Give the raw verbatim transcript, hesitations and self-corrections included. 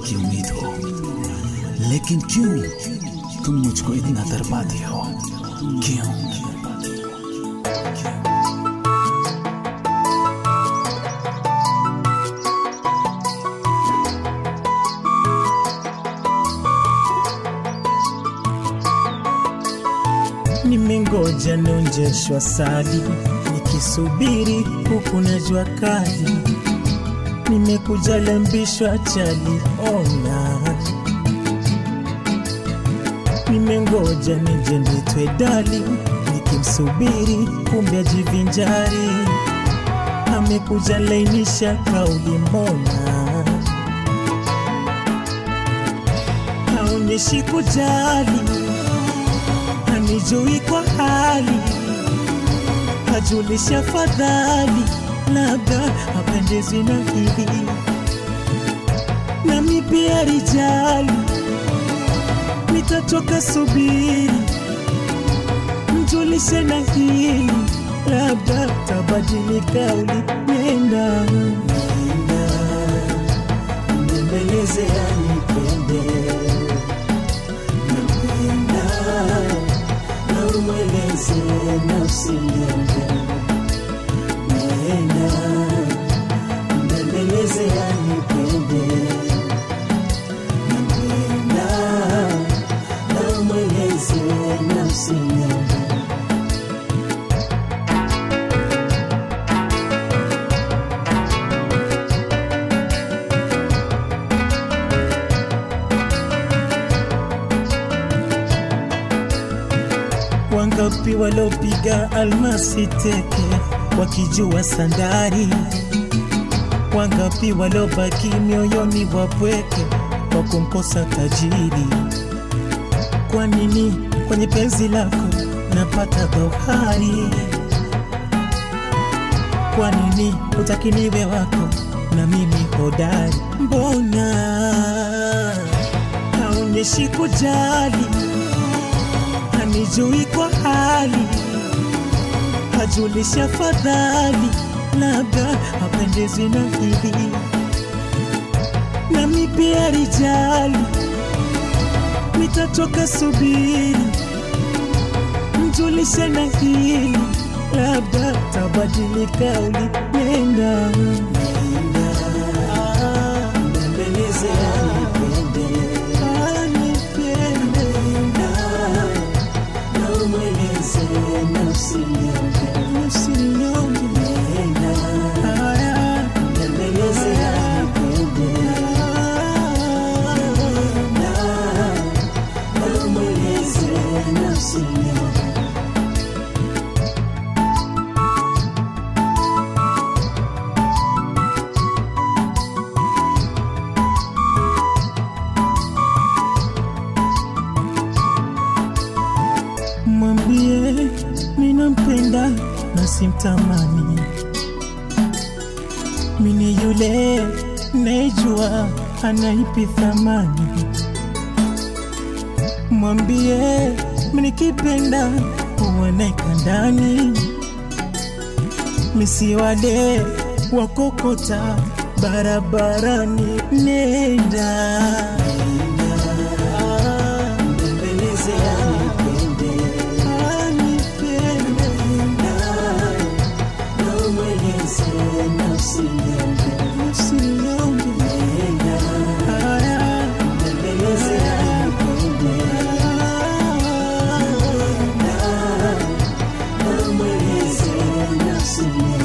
की उम्मीद हो, लेकिन क्यों तुम मुझको इतना दरपाती हो? क्यों? Nimengoja nonjeshwa sali, nikisubiri huku na jua kali. Nimekuja lambishwa chali, ona. Nimengoja nije nitwe dali, nikimsubiri kumbe ajivinjari. Amekuja lainisha kauli, mbona haonyeshi kujali? Hanijui kwa hali, hajulisha fadhali, labda hapendezi na hili. Nami pia rijali, nitatoka subiri, mjulishe na hili, labda tabadilika uli. Nenda, nenda, mbembeleze anipende, napenda, na umweleze nafsi yangu. Nenda, mbembeleze anipende, napenda, na umweleze nafsi yangu. Wangapi walopiga almasi teke wakijua sandari? Wangapi walobaki mioyoni wapweke kwa kumkosa tajiri? Kwa nini kwenye penzi lako napata dhauhari? Kwa nini hutaki niwe wako na mimi hodari? Mbona haonyeshi kujali? Hanijui kwa hali, hajulisha fadhali, labda hapendezi na hili. Nami pia rijali, nitatoka subiri, mjulishe na hili, labda tabadilika uli. Nenda, nenda, mbembeleze anipende, anipende, na umweleze nafsi yangu, nafsi yangu. Nenda, mbembeleze anipende, na umweleze nafsi yangu. Mwambie minampenda na simtamani, mini yule nejua anaipi thamani. Mwambie minikipenda uwaneka ndani, misi wale wakokota barabarani. Nenda, mbembeleze anipende, anipende, na umweleze nafsi yangu, nafsi yangu. Nenda, mbembeleze anipende, na umweleze nafsi yangu.